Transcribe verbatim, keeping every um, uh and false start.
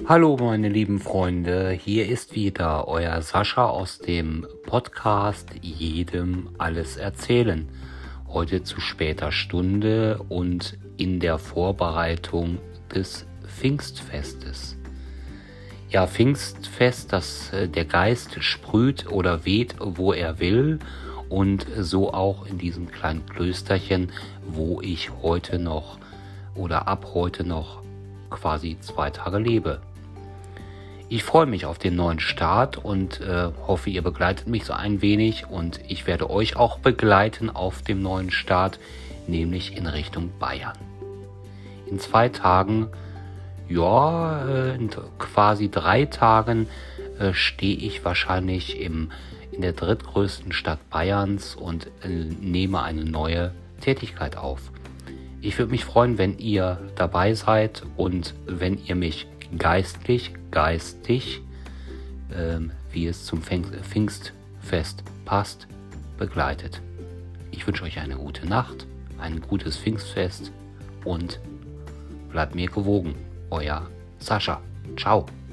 Hallo meine lieben Freunde, hier ist wieder euer Sascha aus dem Podcast Jedem alles erzählen. Heute zu später Stunde und in der Vorbereitung des Pfingstfestes. Ja, Pfingstfest, das der Geist sprüht oder weht, wo er will, und so auch in diesem kleinen Klösterchen, wo ich heute noch oder ab heute noch quasi zwei Tage lebe. Ich freue mich auf den neuen Start und äh, hoffe, ihr begleitet mich so ein wenig, und ich werde euch auch begleiten auf dem neuen Start, nämlich in Richtung Bayern. In zwei Tagen, ja, äh, in quasi drei Tagen äh, stehe ich wahrscheinlich im, in der drittgrößten Stadt Bayerns und äh, nehme eine neue Tätigkeit auf. Ich würde mich freuen, wenn ihr dabei seid und wenn ihr mich geistlich, geistig, ähm, wie es zum Pfingstfest passt, begleitet. Ich wünsche euch eine gute Nacht, ein gutes Pfingstfest und bleibt mir gewogen. Euer Sascha. Ciao.